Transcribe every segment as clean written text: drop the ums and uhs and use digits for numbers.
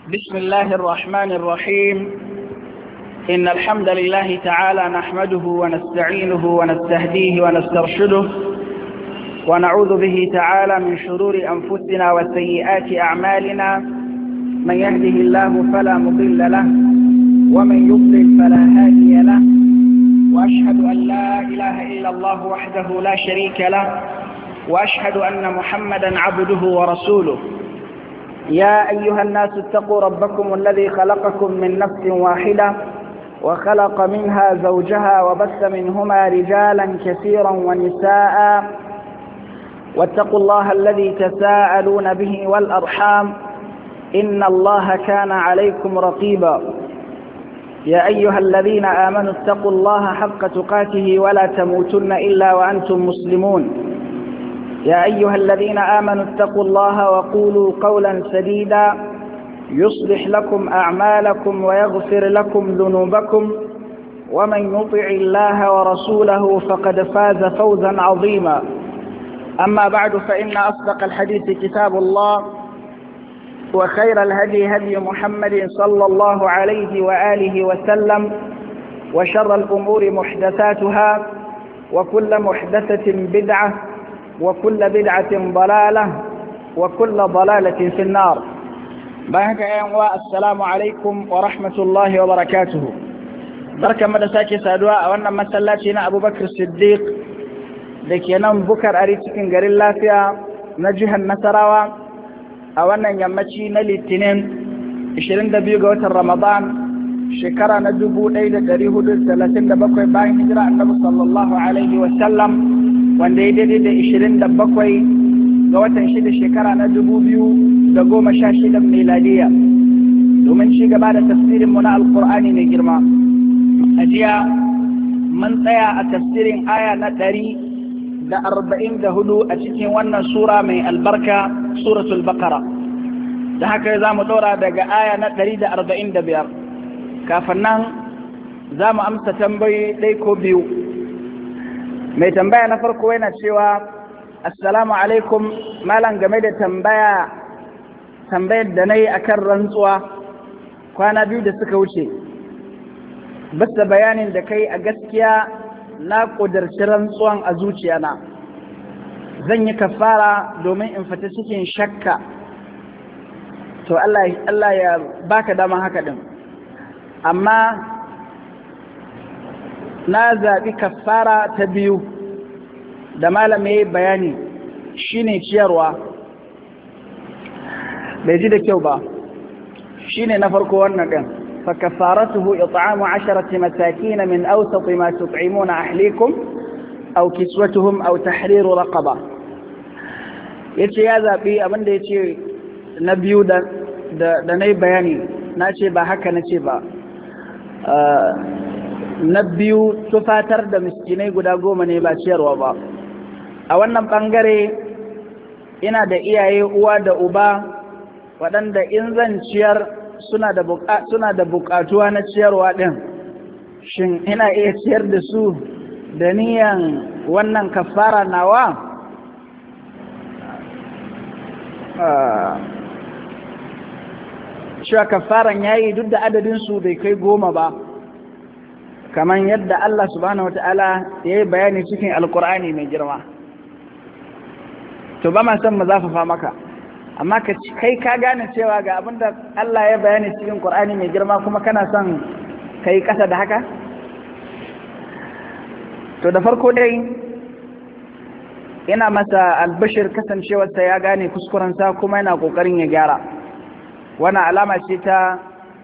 بسم الله الرحمن الرحيم. إن الحمد لله تعالى نحمده ونستعينه ونستهديه ونسترشده ونعوذ به تعالى من شرور أنفسنا وسيئات أعمالنا. من يهده الله فلا مضل له ومن يضلل فلا هادي له، وأشهد أن لا إله إلا الله وحده لا شريك له، وأشهد أن محمدا عبده ورسوله. يا أيها الناس اتقوا ربكم الذي خلقكم من نفس واحدة وخلق منها زوجها وبث منهما رجالا كثيرا ونساء، واتقوا الله الذي تساءلون به والأرحام إن الله كان عليكم رقيبا. يا أيها الذين آمنوا اتقوا الله حق تقاته ولا تموتن إلا وأنتم مسلمون. يا أيها الذين آمنوا اتقوا الله وقولوا قولا سديدا يصلح لكم أعمالكم ويغفر لكم ذنوبكم، ومن يطع الله ورسوله فقد فاز فوزا عظيما. أما بعد، فإن أصدق الحديث كتاب الله، وخير الهدي هدي محمد صلى الله عليه وآله وسلم، وشر الأمور محدثاتها، وكل محدثة بدعة، وكل بدعة ضلالة، وكل ضلالة في النار. بارك السلام عليكم ورحمة الله وبركاته. بركة مدساكي سادواء وانا مسلاتنا أبو بكر الصديق لكي ينام بكر أريتكين قري الله فيها نجيها النسراوة وانا يمتشينا للتنين 22 قوة رمضان شكرا ندبو ليلة دريهود 37 باين هجرة النبي صلى الله عليه وسلم، wanda ya daidai da 27 ga watan 6 shekara na 2016 miladiya, domin ci gaba da tafsirinmu na alkur'ani mai girma. A jiya mun tsaya a tafsirin aya na 144 a cikin wannan sura mai albarka, suratul baqara. da haka za mu ɗora daga aya na 145. kafin nan za mu amsa tambayi ɗai ko biyu. mai tambaya na farko yana cewa assalamu alaikum malam, game da tambayar da na yi a kan rantsuwa kwana biyu da suka wuce, bisa bayanin da kai a gaskiya na ƙudarci rantsuwan a zuciyana. Zan yi kafara domin in fita cikin shakka, to Allah ya baka dama haka din, amma na zaɓi kafara ta biyu da malamai bayani shine ciyarwa. bai ji da kyau ba, shine na farko wannan ɗin. fa kafaratuhu it'amu 10 masakin min awsat ma tut'imuna ahlikum aw kiswatuhum aw tahriru raqaba. yace ya zaɓi abinda yace na biyu da nayi bayani, na ce ba haka na ce ba. na biyu tufatar da miskinai guda 10 ne, ba ciyarwa ba. a wannan ɓangare ina da iyaye uwa da uba waɗanda in zan ciyar suna da buƙatuwa na ciyarwa ɗin. shin ina iya ciyar da su da niyan wannan kafara nawa? cewa kafaran yayi duk da adadinsu bai kai 10 ba, kamar yadda Allah subhanahu wata'ala ya yi bayani cikin alkur'ani mai girma. to ba ma san mu zafafa maka, amma kai ka gane cewa ga abinda Allah ya bayani cikin Qur'ani mai girma kuma kana son kai kasa da haka. to da farko dai ina masa albashir kasancewarsa ya gane kuskurensa kuma yana kokarin ya gyara. wannan alama ce ta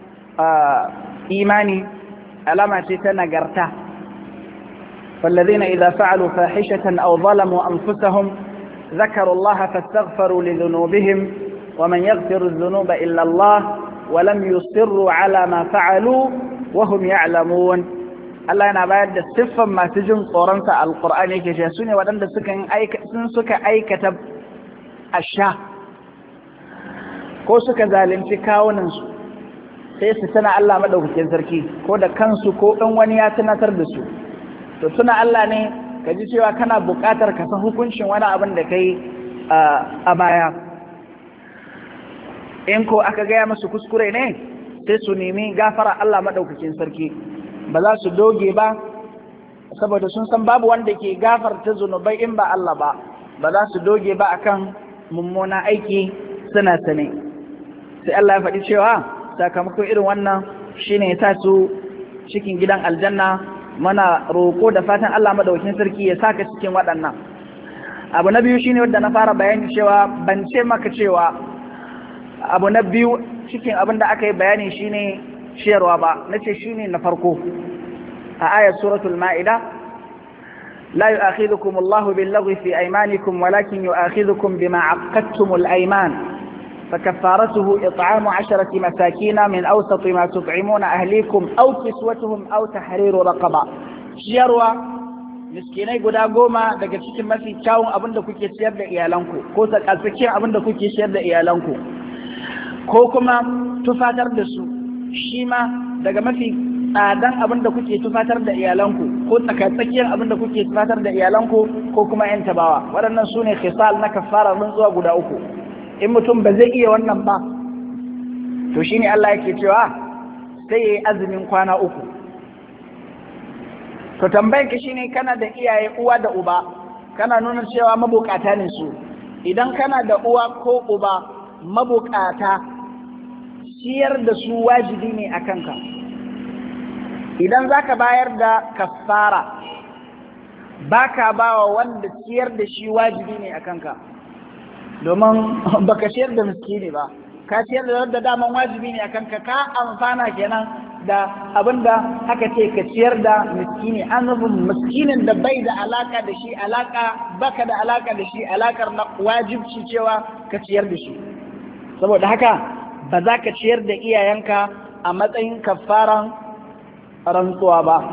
imani, alama ce ta nagarta. فالذين إذا فعلوا فاحشة أو ظلموا أنفسهم ذكروا الله فاستغفروا لذنوبهم ومن يغفر الذنوب إلا الله ولم يصروا على ما فعلوا وهم يعلمون. Allah yana bayar da siffan masu jin tsoronsa a Alƙur'ani yake ce su ne waɗanda suka aikata asha ko suka zalunci kawunansu sai su tuna Allah maɗaukakin sarki, ko da kansu ko ɗan wani ya tunatar da su. to tuna Allah ne ka ji cewa kana buƙatar ka san hukuncin wani abin da kai a baya. in ko aka gaya musu kuskure ne sai su nemi gafara Allah maɗaukakin sarki, ba za su doge ba saboda sun san babu wanda ke gafarta zunubai in ba Allah ba, ba za su doge ba akan mummuna aiki suna sane. Sai Allah ya faɗi cewa sakamakon irin wannan shine ya sa su cikin gidan aljanna. Mana roƙo da fatan Allah maɗaukakin sarki ya saka cikin waɗannan. Abu na biyu shine wanda na fara bayani cewa ban ce maka cewa abu na biyu cikin abin da aka yi bayani shine ciyarwa ba, nace shine na farko a ayat suratul ma'ida, la yu'akhidhukum Allahu bil-laghwi fi aymanikum walakin yu'akhidhukum bima 'aqadtumul ayman fakaffaratuhu it'amu 'asharati masakin min awsati ma tut'imuna ahlikum aw kiswatuhum aw tahriru raqaba. Ciyarwa miskinai guda 10 daga cikin mafi kyawun abin da kuke ciyar da iyalanku, ko tsakatsakiyar abin da kuke ciyar da iyalanku, ko kuma tufatar da su shi ma daga mafi tsadan abin da kuke tufatar da iyalanku, ko tsakatsakiyar abin da kuke tufatar da iyalanku, ko kuma yan tabawa. Waɗannan su ne khisal na kafara rantsuwa guda 3. In mutum ba zai iya wannan ba, to shine Allah yake cewa sai yayi azumin kwana 3. To tambayar ka shine, kana da iyaye uwa da uba, kana nuna cewa mabukata ne su. Idan kana da uwa ko uba mabukata, ciyar da su wajibi ne a kanka. Idan zaka bayar da kafara, baka bawa wanda ciyar da shi wajibi ne a kanka, domin baka ciyar da miskini ba, ka ciyar da wanda daman wajibi ne a kanka, ka amfana kenan da abinda aka ce ka ciyar da miskini. An nufin miskinin da bai da alaka da shi, baka da alaka da shi alakar na wajibci cewa ka ciyar da shi. Saboda haka ba za ka ciyar da iyayenka a matsayin kafaran rantsuwa ba.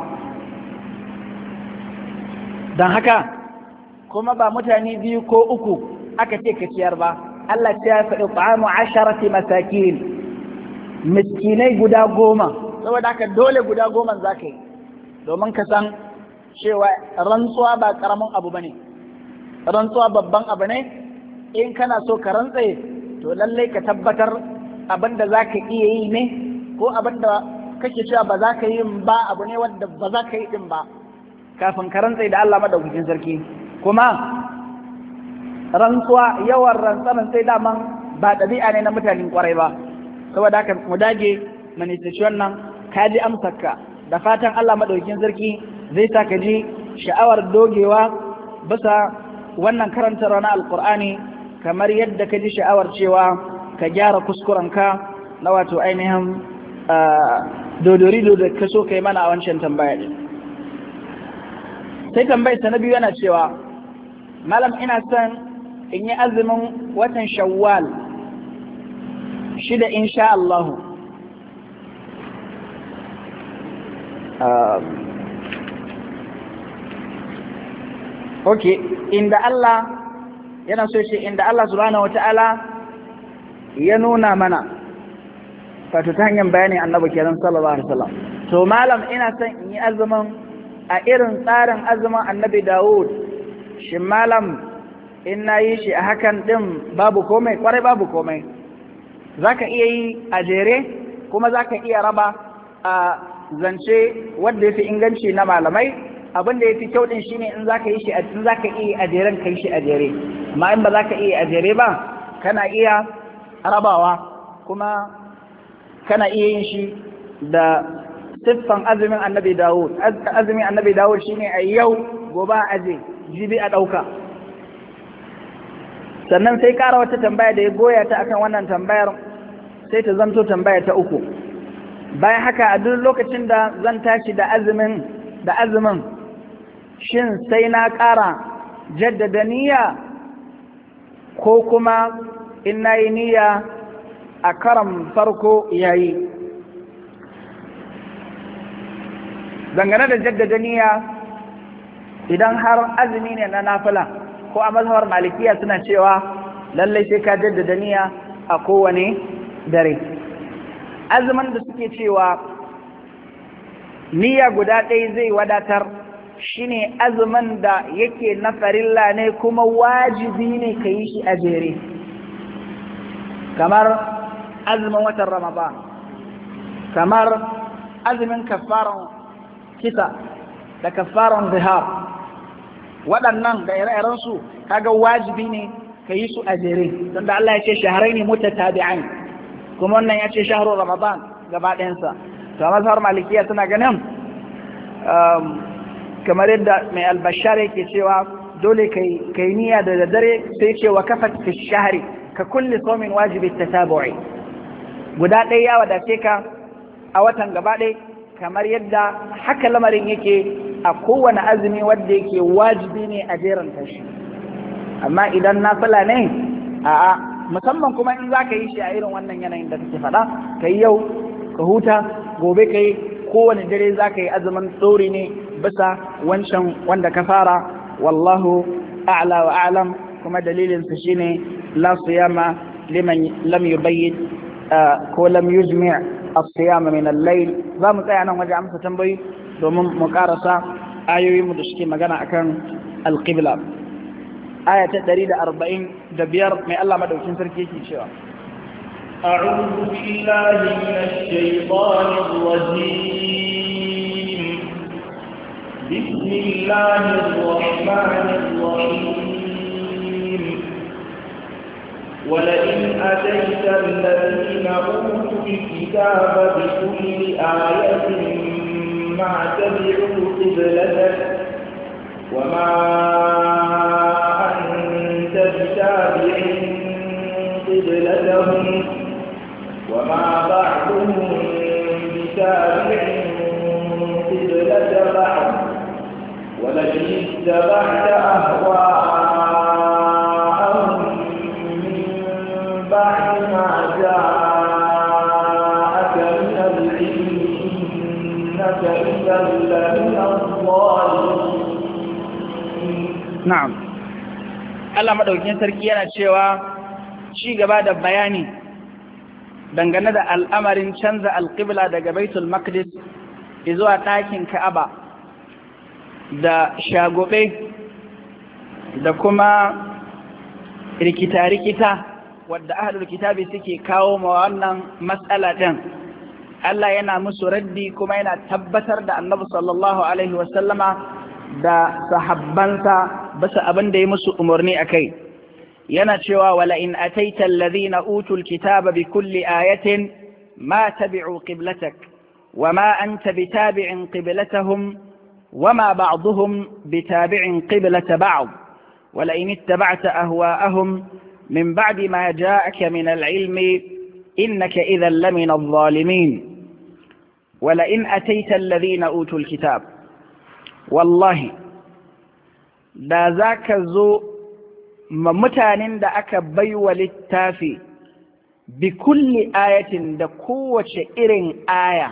Don haka kuma ba mutane 2 ko 3 aka ce ka ciyar ba. Allah ya faɗi ta'amu 10 masakin, miskinai guda 10. Saboda haka dole guda 10 za ka yi, domin ka san cewa rantsuwa ba ƙaramin abu ba ne, rantsuwa babban abu ne. In kana so ka rantse, to lallai ka tabbatar abin da za ka iya yi ne, ko abin da kake cewa ba za ka yi ba abu ne wanda ba za ka yi din ba, kafin ka rantse da Allah madaukakin sarki. Kuma rantsuwa, yawan rantsaran daman ba ɗabi'a ne na mutanen kwarai ba. Saboda haka mu dage manisaci wannan. Ka ji amsarka, da fatan Allah madaukakin sarki zai sa ka ji sha'awar dogewa bisa wannan karantarwa na alkur'ani, kamar yadda ka ji sha'awar cewa ka gyara kuskurenka na wato ainihin dodorido da ka so ka yi mana a wancan tambaya ɗin. Sai tambayar na biyu yana cewa, malam ina son in yi azumin watan Shawwal 6 insha Allahu. Inda Allah yana so shi, inda Allah subhanahu wata'ala ya nuna mana, wato ta hanyar bayanin annabi kenan sallallahu alaihi wasallam. To malam ina son in yi azumin a irin tsarin azumin annabi Dawud, shin malam in na yi shi a hakan din babu komai? Kwarai babu komai. Zaka iya yi a jere, kuma zaka iya raba a zance wanda ya fi inganci na malamai. Abin da ya fi kyau din shine in zaka yi shi, in zaka iya a jeren kai shi a jere, amma in ba zaka iya a jere ba, kana iya rabawa, kuma kana iya yin shi da siffan azumin annabi Dawud. Azumin annabi Dawud shine a yau, gobe a aje, jibi a ɗauka. Sannan sai ƙara wata tambaya da ya goya ta akan wannan tambayar, sai ta zanto tambaya ta 3. Bayan haka, a duk lokacin da zan tashi da azumin shin sai na ƙara jaddada niyya, ko kuma in na yi niyya a karan farko yayi? Dangane da jaddada niyya, idan har azumi ne na nafila, ko a mazhabar malikiya suna cewa lallai sai ka jaddada niyya a kowane dare. Azumin da suke cewa niyya guda ɗaya zai wadatar shine azumin da yake na farilla ne kuma wajibi ne ka yi shi a jere, kamar azumin watan Ramadan, kamar azumin kafaran kisa da kafaran zihar, waɗannan da ire-irensu kaga wajibi ne ka yi su a jere, don da Allah ya ce shahraini mutatabi'ain, kuma wannan ya ce shahru Ramadan gaba ɗayansa. To a mazhar malikiya suna ganin kamar yadda mai albashar yake cewa dole kai niyya da daddare, sai ce wa kafat fi shahri ka kulli sawmin wajibi tatabu'i, guda ɗaya ya wadace ka a watan gaba ɗaya, kamar yadda haka lamarin yake a kowane azumi wanda yake wajibi ne a jeran shi. Amma idan nafila ne a'a, musamman kuma in za ka yi shi a irin wannan yanayin da kake faɗa, ka yi yau ka huta, gobe ka yi, kowane dare za ka yi azumin tsori ne bisa wancan wanda ka fara. Wallahu a'la wa a'lam. Kuma dalilinsa shine la siyama liman lam yubayyit ko lam yujmi' as-siyama min al-layl. Za mu tsaya nan waje amsa tambayi domin mu karasa ayoyin mu da suke magana akan al-qibla. Aya ta 145 mai Allah madaukin sarki yake cewa أعوذ بالله من الشيطان الرجيم. بسم الله الرحمن الرحيم. ولئن أتيت الذين أوتوا الكتاب بكل آية ما تبعوا قبلتك وما أنت بتابع قبلتهم وما بعضهم بتابع قبلة بعض ولئن اتبعت أهواءهم من بعد ما جاءك من العلم إنك إذا لمن الظالمين. نعم. Allah madaukakin sarki yana cewa ci gaba da bayani dangane da al'amarin canza alƙibla daga Baitul Maqdis zuwa ɗakin Ka'aba da shagobe da kuma rikita-rikita wadda ahlul kitabi suke kawo ma wannan matsala ɗin. Allah yana musu raddi kuma yana tabbatar da Annabi sallallahu alaihi wasallama da sahabbansa basa abin da ya musu umarni akai. Yana cewa wala in ataita alladhina utul kitaba bi kulli ayatin ma tabi'u qiblatak wama anta bitabi'in qiblatahum wama ba'dhum bitabi'in qiblata ba'd wala in ittaba'ta ahwa'ahum min ba'di ma ja'aka min al-'ilmi innaka idhan lamina adh-dhalimin. Wala in ataita alladhina utul kitab, wallahi da zaka zo ma mutanen da aka baiwa littafi bi kulli ayatin da kowace irin aya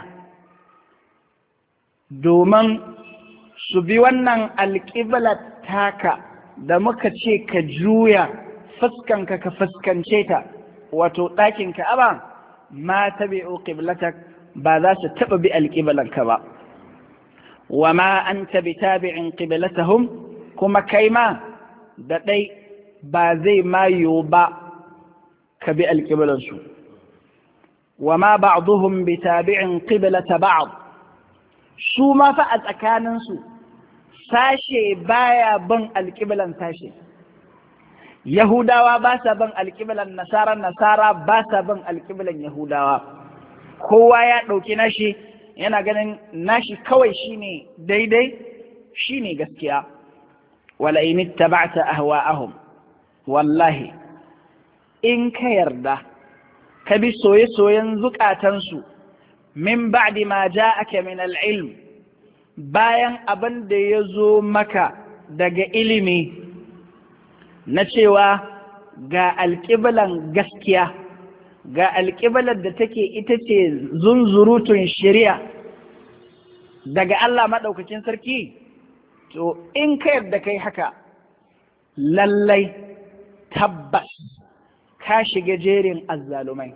domin su bi wannan alƙiblar taka da muka ce ka juya fuskanka ka fuskance ta wato ɗakin Ka'aba, ma tabi'u qiblatak, ba za su taɓa bi alƙiblarka ba. Wa ma anta bitabi'in qiblatahum, kuma kai ma da ɗai ba zai mayo ba ka bi alƙiblarsu. Wa ma ba'duhum bitabi'in qiblata ba'd, su ma fa a tsakaninsu sashe baya bin alƙiblan sashe. Yahudawa ba sa bin alƙiblan Nasara, Nasara ba sa bin alƙiblan Yahudawa. Kowa ya ɗauki nashi, yana ganin nashi kawai shine daidai, shine gaskiya. Wala in ittaba'ta ahwa'ahum, wallahi in ka yarda ka bi soye-soyen zukatansu min ba'di ma ja'aka min al-ilm, bayan abin da ya zo maka daga ilimi na cewa ga alƙiblan gaskiya, ga alƙiblar da take ita ce zunzurutun shari'a daga Allah maɗaukakin sarki, to in ka yarda kai haka lallai tabbas ka shiga jerin azzalumai.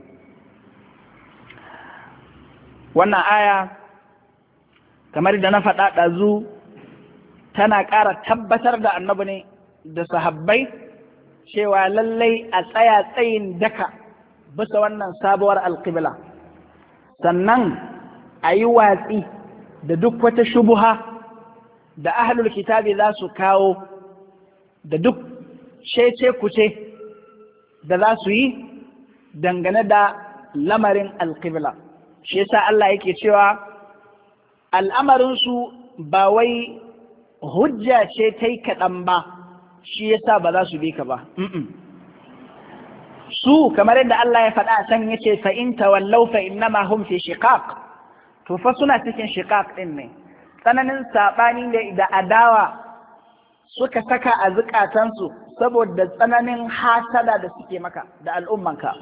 Wannan aya kamar da na faɗa ɗazu tana ƙara tabbatar da annabi ne da sahabbai cewa lallai a tsaya tsayin daka bisa wannan sabuwar alƙibla, sannan a yi watsi da duk wata shubuha da ahlul kitabi za su kawo da duk cece kuce da za su yi dangane da lamarin alƙibla. Shi yasa Allah yake cewa al'amarinsu ba wai hujja ce ta yi kaɗan ba, shi yasa ba za su bi ka ba. Su kamar yadda Allah ya faɗa can yace fa in tawallaw fa innama hum fi shiqaq, to fa suna cikin shiqaq din ne, tsananin saɓani da adawa suka saka a zukatansu saboda tsananin hasada da suke maka da al'ummanka.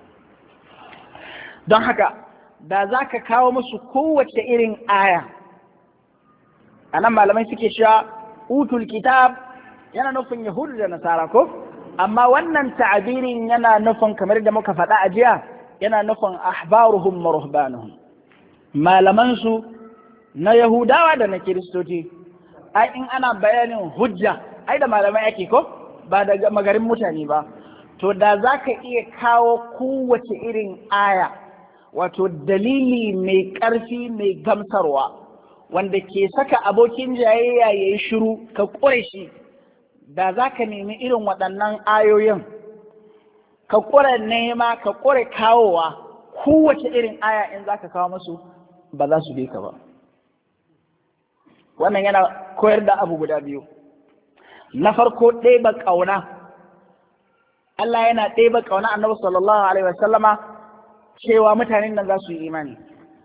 Don haka da za ka kawo musu kowace irin aya, a nan malamai suke cewa utul kitab yana nufin yahudu da nasara ko, amma wannan ta'abirin yana nufin kamar da muka faɗa a jiya, yana nufin ahbaruhum wa ruhbanuhum, malamansu na yahudawa da na kiristoci. Ai in ana bayanin hujja ai da malamai ake ko, ba da magarin mutane ba. To da za ka iya kawo kowace irin aya, wato dalili mai ƙarfi mai gamsarwa wanda ke saka abokin jayayya ya yi shiru ka ƙure shi, da za ka nemi irin waɗannan ayoyin ka ƙure nema ka ƙure kawowa, kowace irin aya in za ka kawo musu ba za su bi ka ba. Wannan yana koyar da abu guda biyu. Na farko ɗeba ƙauna, Allah yana ɗeba ƙauna Annabi sallallahu alaihi wasallama cewa mutanen nan za su yi imani,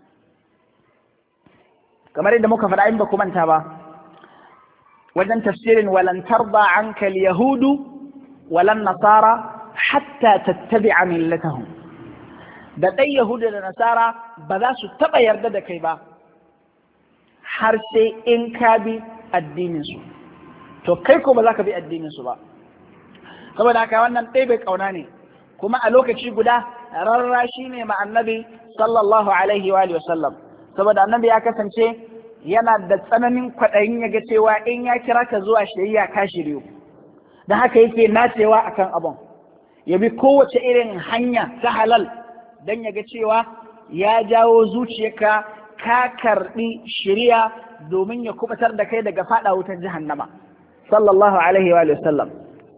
kamar yadda muka faɗa in ba ku manta ba wajen tafsirin walan tarda anka al-yahudu walan nasara hatta tattabi'a millatahum, da ɗai yahudu da nasara ba za su taɓa yarda da kai ba har sai in ka bi addininsu. To kai ko ba za ka bi addininsu ba, saboda haka wannan ɗai bai ƙauna ne, kuma a lokaci guda rarrashi ne ma annabi sallallahu alaihi wa sallam, saboda annabi ya kasance yana da tsananin kwaɗayin ya ga cewa in ya kira ka zuwa shari'a ka shiryu, da haka yake nacewa akan abun, ya bi kowace irin hanya ta halal don ya ga cewa ya jawo zuciyarka ka karɓi shari'a domin ya kubatar da kai daga faɗa wutar jahannama sallallahu alaihi wa sallam.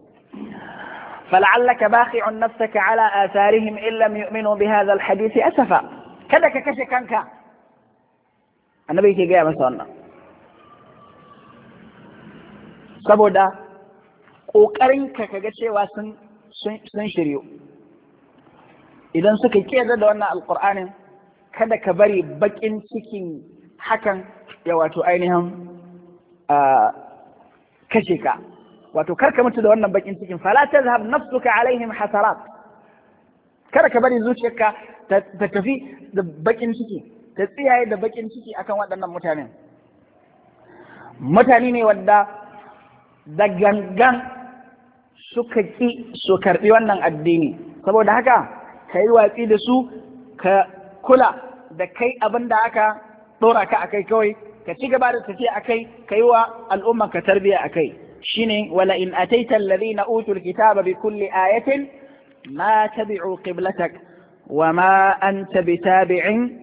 فلعلك باخع نفسك على آثارهم إن لم يؤمنوا بهذا الحديث أسفا. kada ka kashe kanka, annabi yake gaya masa wannan, saboda ƙoƙarinka kaga cewa sun shiryu. Idan suka ƙiyar da wannan alƙur'anin, kada ka bari baƙin cikin hakan ya wato ainihin kashe ka, wato karka mutu da wannan bakin cikin. Fala tazhab nafsuka alaihim hasarat, kada ka bari zuciyarka ta tafi da bakin ciki, ta tsiyaye da bakin ciki akan waɗannan mutanen. Mutane ne wadda da gangan suka ƙi su karɓi wannan addini, saboda haka ka yi watsi da su, ka kula da kai abin da aka ɗora ka akai kawai, ka ci gaba da tafiya akai, ka yi wa al'umma ka tarbiya akai. shine wala in ataita alladhina utul kitaba bi kulli ayatin ma tabi'u qiblatak wa ma anta bitabi'in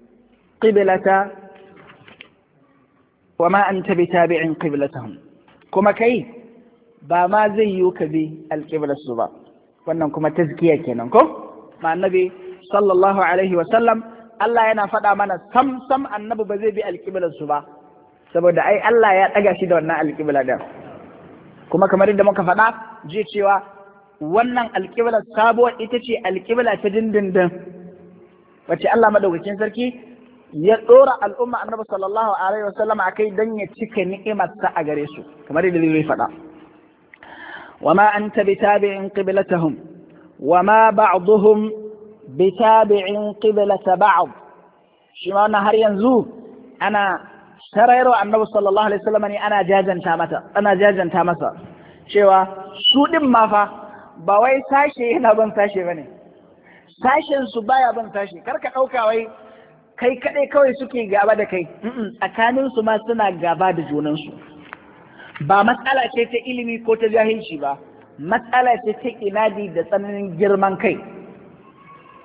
qiblatahum, kuma kai ba ma zai yi ka bi alqiblarsu ba. wannan kuma tazkiya kenan ko ma annabi sallallahu alaihi wa sallam. Allah yana faɗa mana sam annabi ba zai bi alqiblarsu ba, saboda ai Allah ya ɗaga shi da wannan alqibla din. kuma kamar yadda muka faɗa je cewa wannan alƙibla sabuwar ita ce alƙibla ta dindindin wacce Allah madaukakin sarki ya ɗora al'umma annabi sallallahu alaihi wasallam akai dan ya cika ni'imarsa a gare su, kamar yadda zai faɗa. wama anta bitabi'in qiblatahum wama ba'dhum bitabi'in qiblata ba'd. shi ma wannan har yanzu ana sarayarwa annabi sallallahu alaihi wasallam ne ana jajanta masa cewa su din ma fa ba wai sashe yana ban sashe bane, sashen su baya ban sashe. karka dauka wai kai kadai kawai suke gaba da kai, tsakanin su ma suna gaba da junan su. ba matsala ce ta ilimi ko ta jahilci ba, matsala ce ta inadi da tsananin girman kai.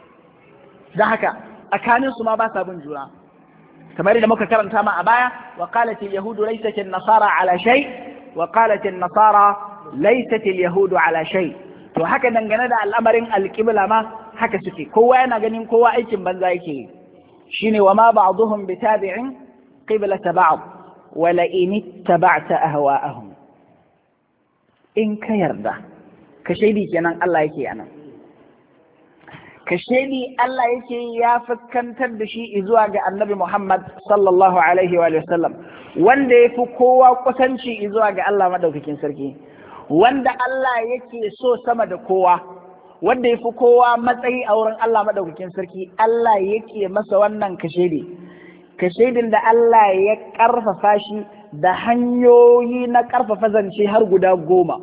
da haka tsakanin su ma ba sa bin juna kamar yadda muka karanta ma a baya wa qalat al-yahudu laysat an-nasara ala shay wa qalat an-nasara laysat al-yahudu ala shay to haka dangane da al'amarin al-qibla ma haka suke kowa yana ganin kowa aikin banza yake yi shine wa ma ba'dhum bitabi'in qiblata ba'd wa la in ittaba'ta ahwa'ahum in ka yarda ka shaidi kenan Allah yake anan ka shaidi Allah yake ya fuskantar da shi zuwa ga Annabi Muhammad sallallahu alaihi wa sallam wanda yafi kowa kusanci zuwa ga Allah madaukakin sarki wanda Allah yake so sama da kowa wanda ya fi kowa matsayi a wurin Allah maɗaukakin sarki Allah yake masa wannan kashedin da Allah ya ƙarfafa shi da hanyoyi na ƙarfafa zance har guda 10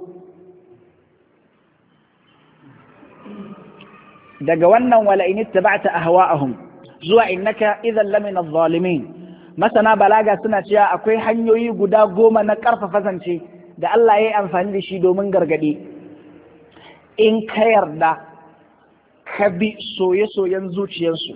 daga wannan wala in ittaba'ta ahwa'ahum zuwa innaka idhan lamina adh-dhalimin masana balaga suna cewa akwai hanyoyi guda 10 na ƙarfafa zance da Allah ya yi amfani da shi domin gargaɗi in ka yarda ka bi soye-soyen zuciyarsu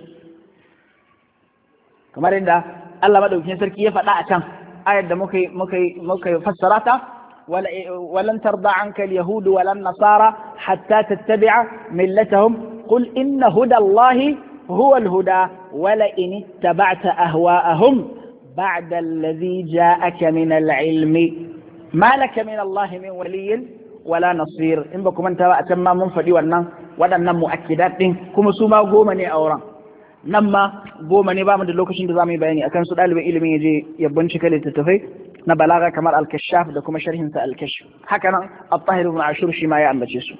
kamar yadda Allah maɗaukin sarki ya faɗa a can ayar da muka fassara ta walan tarda anka al-yahudu walan nasara hatta tattabi'a millatahum qul inna huda Allahi huwa al-huda wala in ittaba'ta ahwa'ahum ba'da alladhi ja'aka min al-ilmi ma laka min Allah min waliyyin wala nasir in ba kuma ta ba a can ma mun faɗi waɗannan mu'akkidat din kuma su ma 10 ne a wurin nan ma 10 ne ba mu da lokacin da za mu yi bayani akan su ɗalibin ilimin ya je ya bincika littattafai na balaga kamar al-kashaf da kuma sharhin sa al-kashf haka nan at-tahir ibn ashur shi ma ya ambace su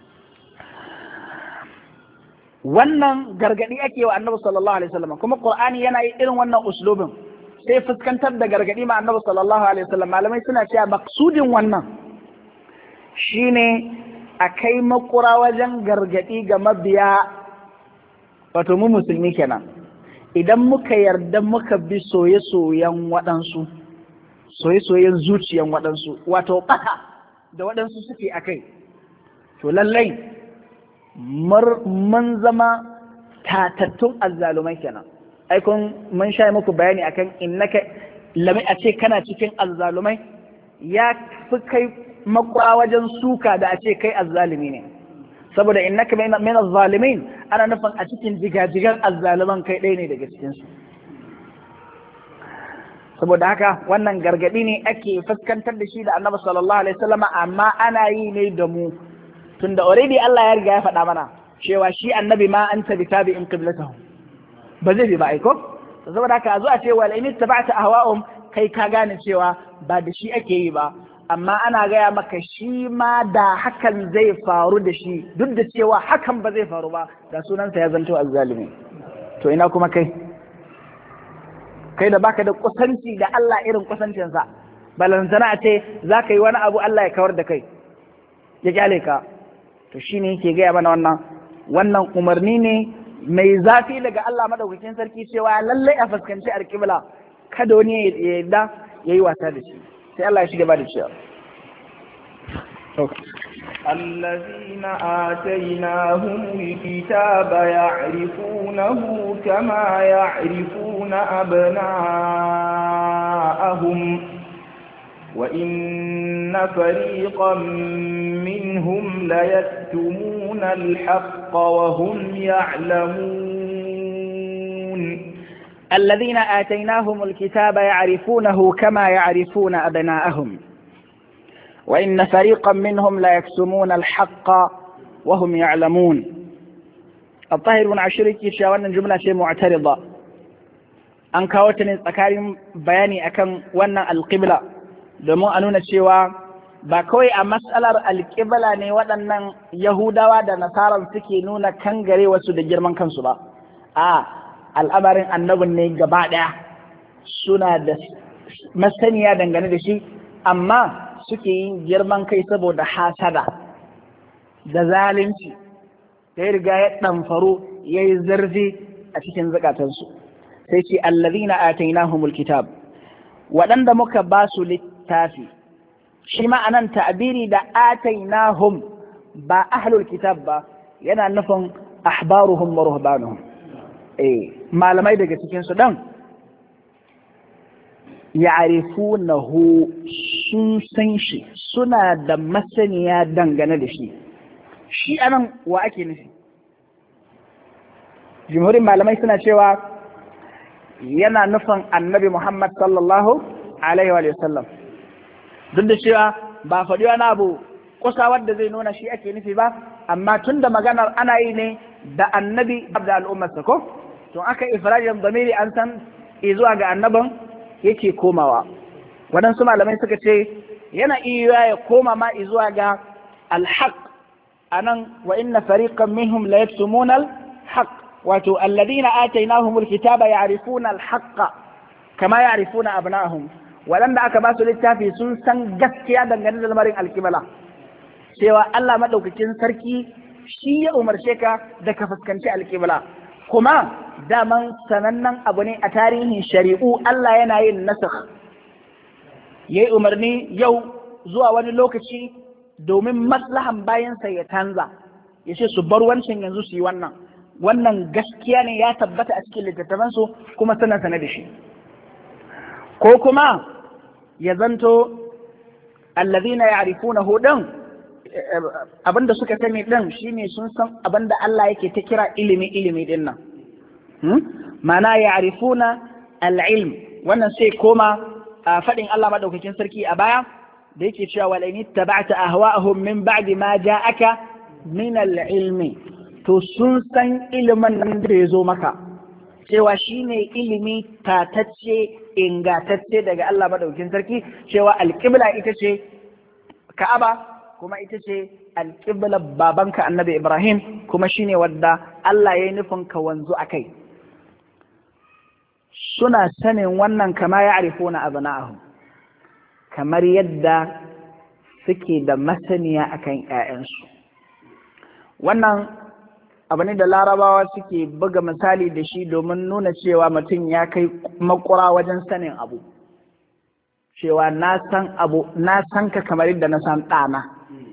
wannan gargadi ake wa annabi sallallahu alaihi wasallam kuma qur'ani yana yi irin wannan uslubin sai fuskantar da gargadi ma annabi sallallahu alaihi wasallam malamai suna cewa maksudin wannan shine a kai makura wajen gargadi ga mabiya wato mu musulmi kenan idan muka yarda muka bi soye-soyen waɗansu soye-soyen zuciyan waɗansu wato ɓata da waɗansu suke a kai to lallai mun zama tatattun azzalumai kenan aikun mun sha muku bayani akan innaka lami a ce kana cikin azzalumai ya fi kai makura wajen suka da a ce kai azzalumi ne saboda innaka min azzalimin ana nufin a cikin jigajigan azzaluman kai ɗaya ne daga cikinsu saboda haka wannan gargadi ne ake fuskantar da shi da annabi sallallahu alaihi wasallam amma ana yi ne da mu tunda already Allah ya riga ya faɗa mana cewa shi annabi ma anta bi tabi'in qiblatahu ba zai bi ba aiko saboda haka a zo a ce wal in ittaba'ta ahwa'um kai ka gane cewa ba da shi ake yi ba amma ana gaya maka shi ma da hakan zai faru da shi duk da cewa hakan ba zai faru ba da sunansa ya zanto azzalimi to ina kuma kai da baka da kusanci da Allah irin kusancinsa balantana a ce za ka yi wani abu Allah ya kawar da kai ya kyale ka to shine yake gaya mana wannan umarni ne mai zafi daga Allah madaukakin sarki cewa lallai a fuskanci alƙibla kada wani ya yarda yayi wasa da shi sai Allah ya shiga ba da cewa الذين آتيناهم الكتاب يعرفونه كما يعرفون أبناءهم وإن فريقا منهم ليكتمون الحق وهم يعلمون الذين آتيناهم الكتاب يعرفونه كما يعرفون أبناءهم وإن فريقا منهم لا يكتمون الحق وهم يعلمون الطاهر بن عاشور yake cewa wannan jumla ce mu'tarida an kawo ta ne tsakanin bayani akan wannan alqibla domin a nuna cewa ba kawai a mas'alar alqibla ne waɗannan yahudawa da nasaran suke nuna kangare wasu da girman kansu ba a al'amarin annabin ne gaba ɗaya suna da masaniya dangane da shi amma suke yin girman kai saboda hasada da zalunci da ya riga ya ɗamfaro ya yi zarfi a cikin zukatansu sai ce allazina atainahumul kitab waɗanda muka ba su littafi shi ma'anan ta'biri da atainahum ba ahlul kitab ba yana nufin ahbaruhum wa ruhbanuhum malamai daga cikin su dan ya'rifunahu sun san shi, suna da masaniya dangane da shi. Shi anan wa ake nufi? Jumhurin malamai suna cewa yana nufin annabi Muhammad sallallahu alaihi wa sallam, duk da cewa ba faɗi wani abu kusa wadda zai nuna shi ake nufi ba, amma tun da maganar ana yi ne da annabi da al'ummarsa ko tun aka ifrajin zamiri an san zuwa ga annaban yake komawa. Waɗansu malamai suka ce yana iya ya koma ma zuwa ga alhaq anan, wa inna fariqan minhum la yaktumuna alhaq, wato alladhina atainahumul kitaba ya'rifuna alhaqqa kama ya'rifuna abna'ahum, waɗanda aka ba su littafi sun san gaskiya dangane da lamarin alkibala, cewa Allah madaukakin sarki shi ya umarce ka da ka fuskanci alkibala. Kuma daman sanannen abu ne a tarihin shari'u, Allah yana yin nasakh, yayi umarni yau zuwa wani lokaci domin maslahan bayansa ya canza, ya ce su bar wancan yanzu su yi wannan. Wannan gaskiya ne, ya tabbata a cikin littattafansu kuma suna sane da shi. Ko kuma ya zanto allazina ya'rifunahu din, abinda suka sani din shine sun san abinda Allah yake ta kira ilimi din nan. Ma'ana ya'rifuna al-ilm, wannan sai koma faɗin Allah madaukakin sarki a baya da yake cewa wala in ittaba'ta ahwa'ahum min ba'di ma ja'aka min al-ilmi, to sun san ilimin nan da ya zo maka cewa shine ilimi tatacce ingatacce daga Allah madaukakin sarki, cewa alƙibla ita ce Ka'aba, kuma ita ce alƙiblar babanka annabi Ibrahim, kuma shine wadda Allah ya yi nufin ka wanzu a kai. Suna sanin wannan kama ya arifuna abna'ahum, kamar yadda suke da masaniya akan ‘ya'yansu. Wannan abu ne da larabawa suke buga misali da shi domin nuna cewa mutum ya kai makura wajen sanin abu, cewa na san ka kamar yadda na san ɗana.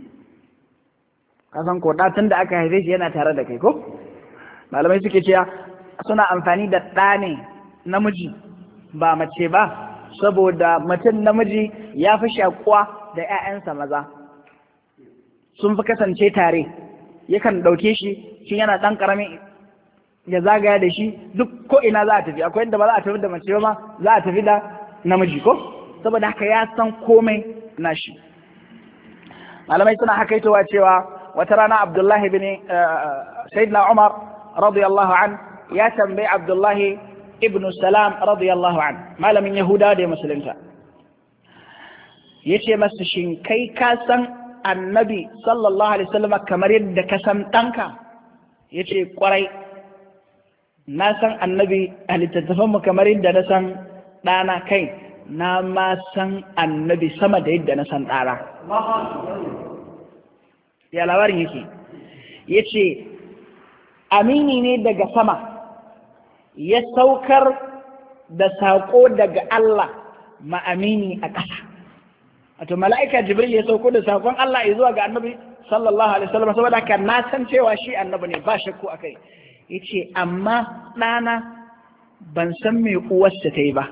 Ka san ko tun da aka haife shi yana tare da kai ko? Malamai suke cewa suna amfani da ɗa ne namiji ba mace ba, saboda mutum namiji ya fi shakuwa da ‘ya'yansa maza, sun fi kasance tare, yakan ɗauke shi yana ɗan ƙarami ya zagaya da shi duk ko ina za a tafi. Akwai inda ba za a tafi da mace ba, za a tafi da namiji ko, saboda haka ya san komai nashi. Malamai suna hakaitowa cewa wata rana Abdullahi bin Sayyidina Umar radiyallahu an ya tambayi Abdullahi ibn Salam radiyallahu an, malamin Yahuda da musulunta, yace masa shin kai ka san annabi sallallahu alaihi wasallam kamar yadda ka san ɗanka? Yace kwarai, na san annabi a littattafanmu kamar yadda na san ɗana, kai na ma san annabi sama da yadda na san ɗana. Ya labarin yake? Yace amini ne daga sama ya saukar da saƙo daga Allah ma amini a ƙasa. Wato mala'ika Jibril ya sauko da saƙon Allah ya zuwa ga annabi sallallahu alaihi wasallam, saboda haka na san cewa shi annabi ne, ba shakku akai. Yace amma ɗana ban san me uwarsa ta yi ba.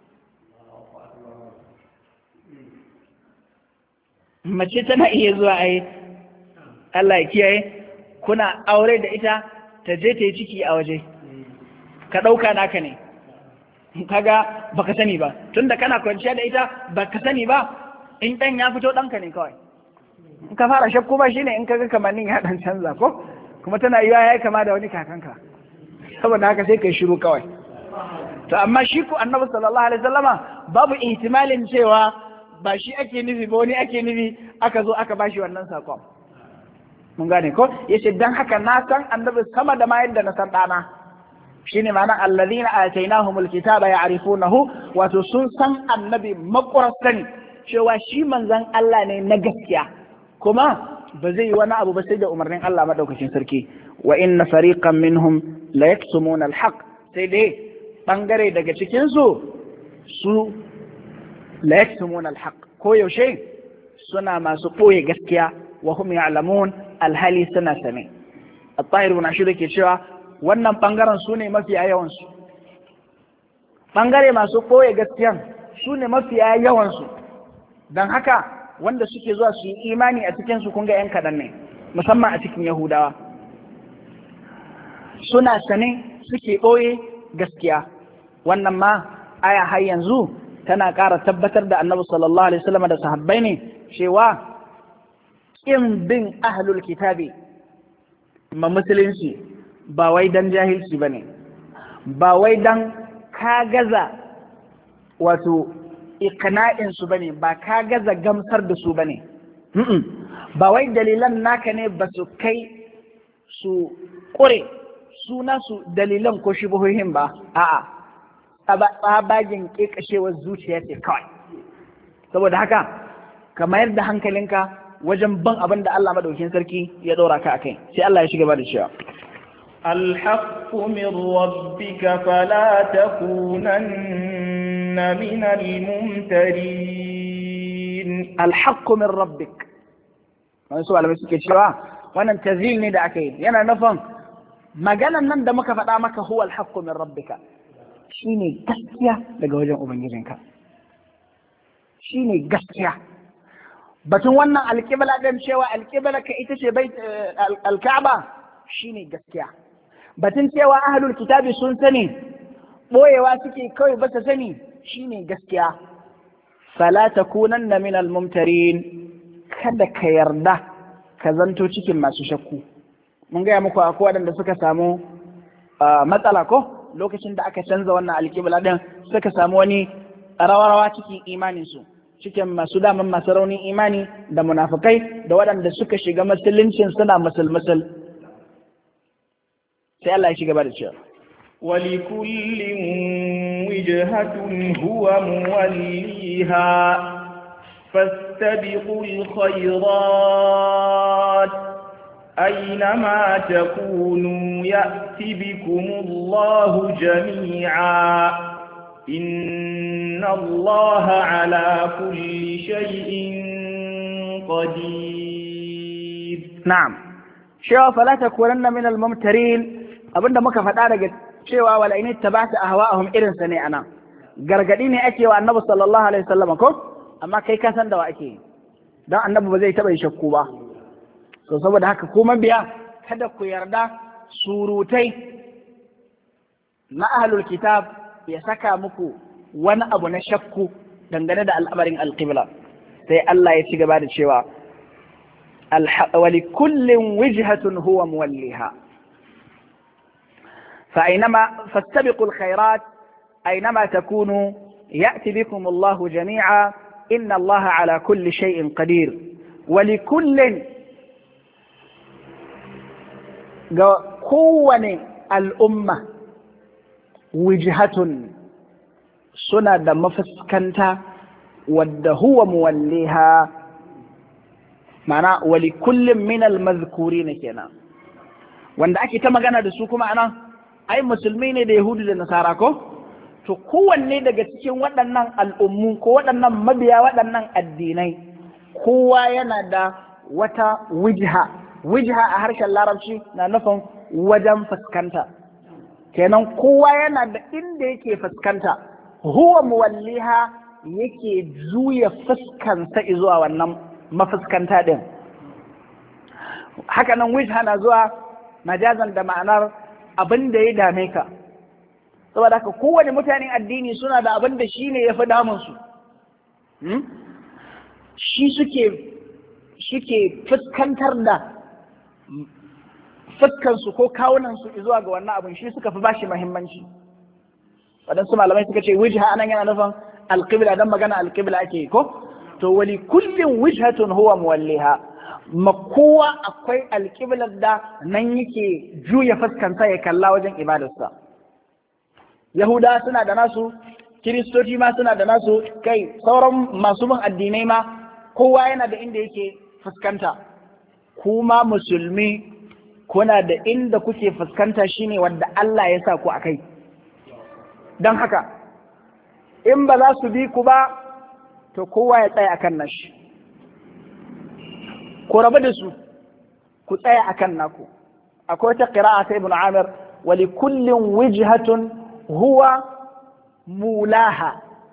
Mace tana iya zuwa ai Allah ya kiyaye, kuna aure da ita ta je ta yi ciki a waje, ka ɗauka naka ne, kaga baka sani ba, tunda kana kwanciya da ita baka sani ba, in ɗan ya fito ɗanka ne kawai. In ka fara shakku ba shine in kaga kamannin ya ɗan canza ko, kuma tana yiwa ya yi kama da wani kakanka, saboda haka sai kai shiru kawai. To amma shi ku annabi sallallahu alaihi wasallama babu ihtimalin cewa ba shi ake nufi ba wani ake nufi, aka zo aka bashi wannan sakon. Mun gane ko? Yace dan haka na san annabi sama da ma yadda na san ɗana. Shine ma'ana alladhina atainahumul kitaba ya'rifunahu, wato sun san annabi makurar sani cewa shi manzon Allah ne na gaskiya, kuma ba zai yi wani abu ba sai da umarnin Allah madaukakin sarki. Wa inna fariqan minhum la yaktumuna alhaq, sai dai bangare daga cikin su la yaktumuna alhaq, ko yaushe suna masu ɓoye gaskiya, wa hum ya'lamun alhali suna sane. At-Tahir ibn Ashur ke cewa wannan ɓangaren su ne mafiya yawansu, ɓangare masu ɓoye gaskiyan su ne mafiya yawansu. Don haka wanda suke zuwa su yi imani a cikinsu kun ga ‘yan kaɗan ne, musamman a cikin Yahudawa. Suna sane suke ɓoye gaskiya. Wannan ma aya har yanzu tana ƙara tabbatar da Annabi sallallahu alaihi wasallam da sahabbai ne cewa in bin ahlul kitabi ma musulunci ba wai dan jahilci bane, ba wai dan ka gaza wato iqna'in su bane, ba ka gaza gamsar da su bane, ba wai dalilan naka ne ba su kai su ƙure suna su dalilan ko shubuhohin ba, a'a tsabagin ƙeƙashewar zuciya ce kawai. Saboda haka ka mayar da hankalinka wajen ban abin da Allah madaukakin sarki ya ɗora ka akai. Sai Allah ya shiga ba da cewa الحق من ربك فلا تكونن من الممترين. الحق من ربك wani su malamai suke cewa wannan tazil ne da aka yi, yana nufin maganan nan da muka faɗa maka huwa alhaqqu min rabbika, shine gaskiya daga wajen ubangijinka, shine gaskiya. Batun wannan alƙibla ɗin cewa alƙibla ka ita ce bai alka'aba shine gaskiya. Batun cewa ahlul kitabi sun sani ɓoyewa suke kawai ba su sani shine gaskiya. Fala takunanna min almumtarin, kada ka yarda ka zanto cikin masu shakku. Mun gaya muku akwai waɗanda suka samu matsala ko lokacin da aka canza wannan alƙibla ɗin, suka samu wani rawa-rawa cikin imaninsu, cikin masu daman masu raunin imani da munafukai da waɗanda suka shiga musuluncin suna musul-musul. Sai Allah ya shiga ba da cewa ولكل وجهة هو موليها فاستبقوا الخيرات أينما تكونوا يأت بكم الله جميعا إن الله على كل شيء قدير. نعم. شوف فلا تكونن من الممترين abinda muka faɗa daga cewa wala in ittaba'ta ahwa'ahum irin sa ne ana gargadi ne ake wa annabi sallallahu alaihi wasallam ko amma kai ka san da wa ake dan annabi ba zai taba yi shakku ba. So saboda haka kuma biya kada ku yarda surutai na ahlul kitab ya saka muku wani abu na shakku dangane da al'amarin alqibla. Sai Allah ya ci gaba da cewa wa likullin wijhatun huwa muwalliha فأينما فاستبقوا الخيرات أينما تكونوا يأتي بكم الله جميعا إن الله على كل شيء قدير. ولكل قوة الأمة وجهة سند مفسكنتا وهو موليها معنى ولكل من المذكورين كنا وأن أكي تمغانا دسوكما أنا ai musulmi ne da yahudu da nasara ko to kowanne daga cikin waɗannan al'ummu ko waɗannan mabiya waɗannan addinai kowa yana da wata wijha a harshen larabci na nufin wajen fuskanta, kenan kowa yana da inda yake fuskanta, huwa muwalliha yake juya fuskansa zuwa wannan mafuskanta din. Haka nan wijha na zuwa majazan da ma'anar abin da ya dame ka, saboda haka kowane mutanen addini suna da abin da shi ne ya fi damunsu, shi suke fuskantar da fuskansu ko kawunansu zuwa ga wannan abin, shi suka fi bashi muhimmanci. Waɗansu malamai suka ce wijha anan yana nufin alƙibla, don magana alƙibla ake ko to wali kullum wijhatun huwa muwalliha, ma kowa akwai alƙiblar da nan yake juya fuskansa ya kalla wajen ibadarsa. Yahuda suna da nasu, Kiristoci ma suna da nasu, kai sauran masu bin addinai ma kowa yana da inda yake fuskanta. Kuma musulmi kuna da inda kuke fuskanta shine wanda Allah ya sa ku a kai. Don haka in ba za su bi ku ba to kowa ya tsaya akan nashi, ku rabu da su ku tsaya akan naku. Akwai wata qira'a ta Ibn Amir wa li kullin wijhatun huwa mulaha.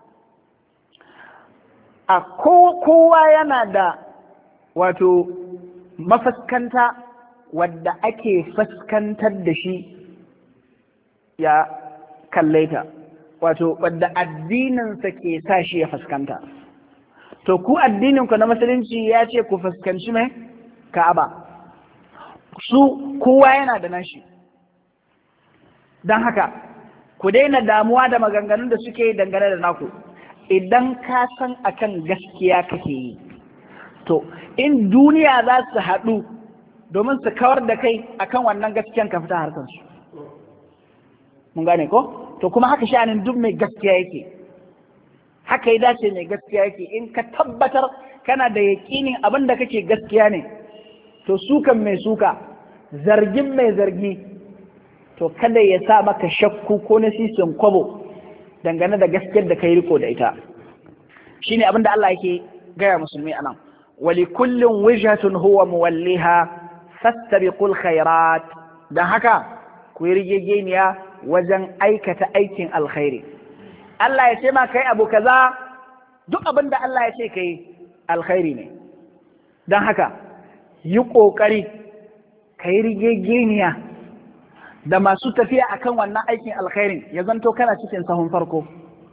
A kowa yana da wato mafuskanta wadda ake fuskantar da shi ya kalle ta, wato wadda addininsa ke sa shi ya fuskanta. To ku addininku na musulunci ya ce ku fuskanci mai Ka'aba, su kowa yana da nashi. Don haka ku daina damuwa da maganganun da suke dangane da naku. Idan ka san akan gaskiya kake yi, to in duniya za su haɗu domin su kawar da kai akan wannan gaskiyan ka fita harkarsu. Mun gane ko? To kuma haka sha'anin duk mai gaskiya yake, haka ya dace mai gaskiya yake. In ka tabbatar kana da yaƙinin abin da kake gaskiya ne, to sukan mai suka, zargin mai zargi, to kada ya sa maka shakku ko na sisin kwabo dangane da gaskiyar da kai riko da ita. Shine abin da Allah yake gaya musulmi anan. Wali kullum wijhatun huwa muwalliha fastabiqul khairat. Dan haka ku yi rigegeniya wajen aikata aikin alkhairi. Allah ya ce ma kai abu kaza, duk abin da Allah ya ce kai alkhairi ne. Dan haka yi ƙoƙari ka yi rigegeniya da masu tafiya akan wannan aikin alkhairin, ya zanto kana cikin sahun farko.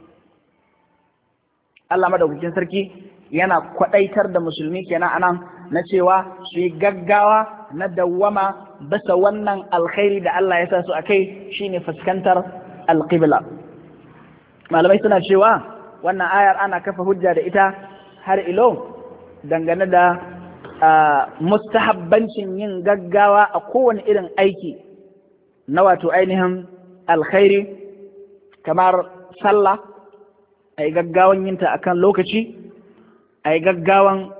Allah madaukakin sarki yana kwaɗaitar da musulmi kenan anan na cewa su yi gaggawa na dawwama bisa wannan alkhairi da Allah ya sa su akai, shine fuskantar alqibla. Malamai suna cewa wannan ayar ana kafa hujja da ita har ilo dangane da mustahabbancin yin gaggawa a kowane irin aiki na wato ainihin alkhairi, kamar sallah a yi gaggawan yinta akan lokaci, a yi gaggawan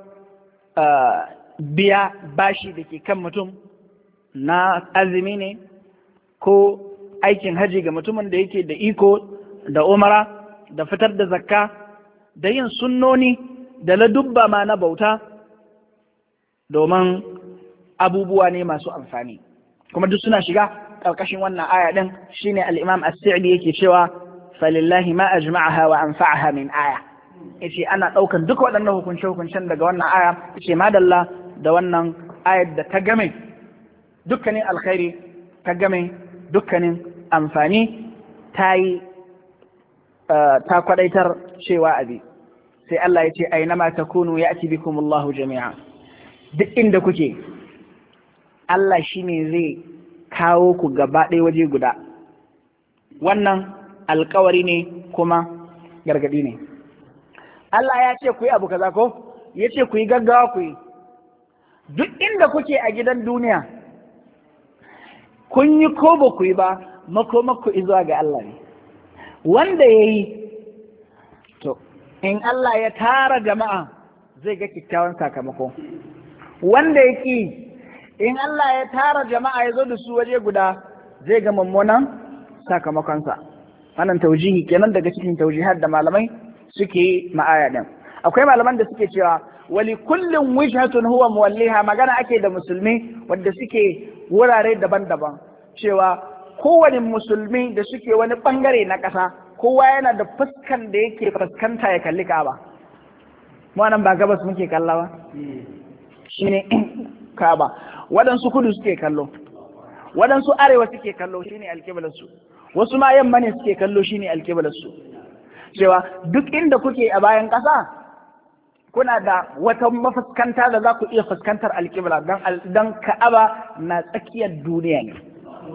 biya bashi da ke kan mutum na azumi ne ko aikin haji ga mutumin da yake da iko da umara, da fitar da zakka, da yin sunnoni da ladubba ma na bauta, domin abubuwa ne masu amfani. Kuma duk suna shiga ƙarƙashin wannan aya ɗin. Shine al-Imam As-Sa'di yake cewa falillahi ma ajma'aha wa anfa'aha min aya. Yace ana ɗaukan duk waɗannan hukunce-hukuncen daga wannan aya, yace madalla da wannan ayar da ta game dukkanin alkhairi, ta game dukkanin amfani, ta kwadaitar cewa abi. Sai Allah ya ce ainama takunu ya'ti bikumullahu jami'a. Duk inda kuke Allah shine zai kawo ku gaba ɗaya waje guda. Wannan alkawari ne kuma gargadi ne. Allah ya ce ku yi abu kaza ko ya ce ku yi gaggawa ku yi. Duk inda kuke a gidan duniya kun yi ko ba ku yi ba, makomakku izuwa ga Allah ne. Wanda ya yi, to in Allah ya tara jama'a zai ga kyakkyawan sakamako. Wanda ya ƙi, in Allah ya tara jama'a ya zo da su waje guda zai ga mummunan sakamakonsa. Wannan taujihi kenan daga cikin taujihar da malamai suke ma'aya din. Akwai malaman da suke cewa wali kullum wijhatun huwa muwalliha, magana ake da musulmi wanda suke wurare daban-daban, cewa kowane musulmi da suke wani bangare na ƙasa, kowa yana da fuskan da yake fuskanta ya kalli Ka'aba. Mu nan ba gabas muke kalla ba, shine Ka'aba. Waɗansu kudu suke kallo, waɗansu arewa suke kallo, shine alƙiblarsu. Wasu ma yamma ne suke kallo, shine alƙiblarsu. Cewa duk inda kuke a bayan ƙasa kuna da wata mafuskanta da za ku iya fuskantar alƙibla, don Ka'aba na tsakiyar duniya ne.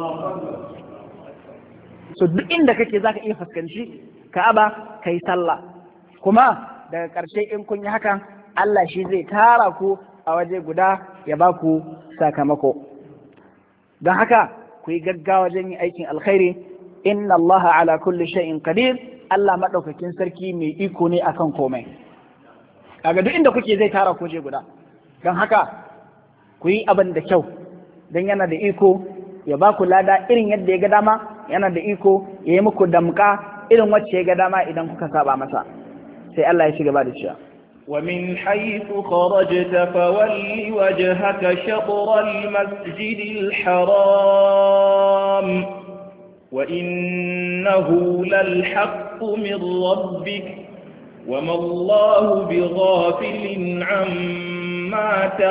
So duk inda kake za ka iya fuskanci Ka'aba ka yi sallah. Kuma daga ƙarshe in kun yi hakan, Allah shi zai tara ku a waje guda ya ba ku sakamako. Don haka ku yi gaggawa wajen yin aikin alkhairi. Inna Allah ala kulli shay'in qadir. Allah maɗaukakin sarki mai iko ne akan komai. Kaga duk inda kuke zai tara ku waje guda. Don haka ku yi abin da kyau, don yana da iko ya ba ku lada irin yadda ya ga dama, yana da iko ya yi muku damka irin wacce ya ga dama idan kuka saba masa. Sai Allah ya ci gaba da cewa ومن حيث خرجت فول وجهك شطر المسجد الحرام وإنه للحق من ربك وما الله بغافل عما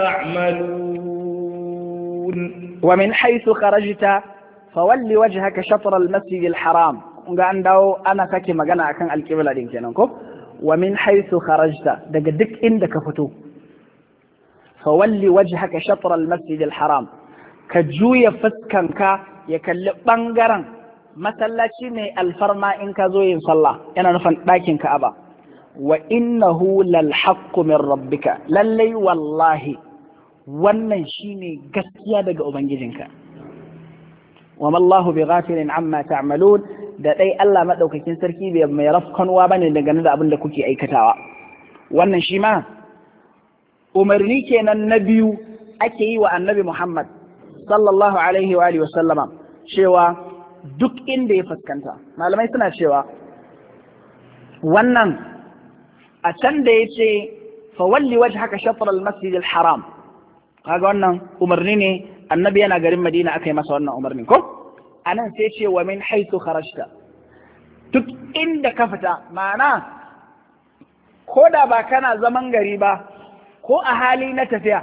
تعملون ومن حيث خرجت فول وجهك شطر المسجد الحرام an dawo ana sake magana akan alƙibla din kenan ko wa min haythu kharajta daga duk inda ka fito fa walli wajhaka shatr al-masjid al-haram ka juya fuskanka ya kalli bangaren masallaci ne alfarma in ka zo yin sallah yana nufin ɗakin Ka'aba wa innahu lal haqqu min rabbika lallai wallahi wannan shine gaskiya daga ubangijinka wa mallahu bighafilin amma ta'malun da dai Allah madaukakin sarki bai mai rafkanwa bane daga da abin da kuke aikatawa wannan shi ma umarni kenan na biyu ake yi wa annabi Muhammad sallallahu alaihi wa alihi wa sallama cewa duk inda ya fuskanta malamai suna cewa wannan a can da yace fa walli wajhaka shatr al-masjid al-haram kaga wannan umarni ne annabi yana garin Madina aka yi masa wannan umarni ko anan sai ce wa min haythu kharajta duk inda ka fita ma'ana ko da ba kana zaman gari ba ko a hali na tafiya